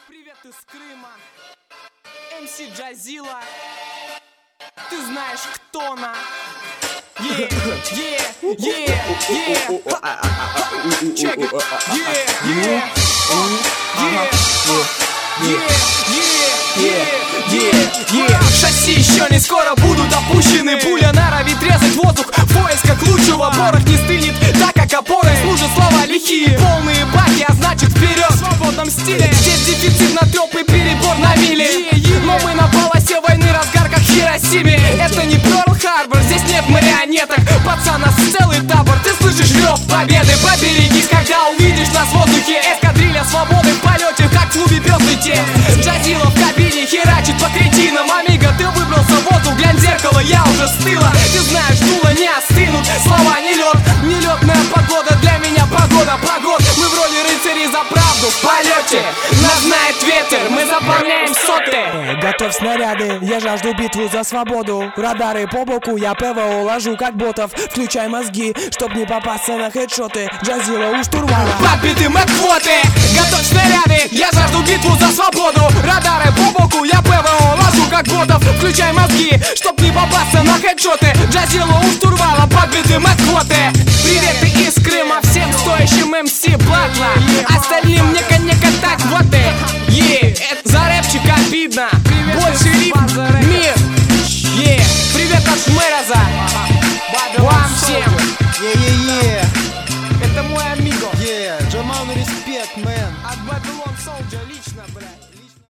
Привет из Крыма, МС Джазила. Ты знаешь, кто она? Check it. Шасси еще не скоро будут опущены. Пуля норовит резать воздух в поисках лучшего. Порох не стынет, так как опорой служат слова лихие. Полные баки, а значит вперед в свободном стиле. Здесь дефицит на трёп и перебор на мили. Но мы на полосе войны, разгар как в Хиросиме. Это не Пёрл-Харбор, здесь нет марионеток. Пацан, нас целый табор, ты слышишь рёв победы. Поберегись, когда увидишь нас в воздухе. Эскадрилья свободы в полете, как в клубе «Звездный тест». Джазила в кабине херачит по кретинам. Амиго, ты выбрался в воздух, глянь в зеркало, я уже стыла. Ты знаешь, дула не остынут, слова не лед. Нелетная погода, для меня погода погод. Мы в роли рыцарей за правду в полете. Нас знает ветер, мы заполняем соты. Готовь снаряды, я жажду битву за свободу. Радары по боку, я ПВО ложу как ботов. Включай мозги, чтоб не попасться на хедшоты. Джазила у штурвала. Подбиты мэквоты, готовь снаряды, я жажду битву за свободу. Радары по боку, я ПВО ложу как ботов. Включай мозги, чтоб не попасться на хедшоты. Джазила у штурвала, подбиты мэквоты.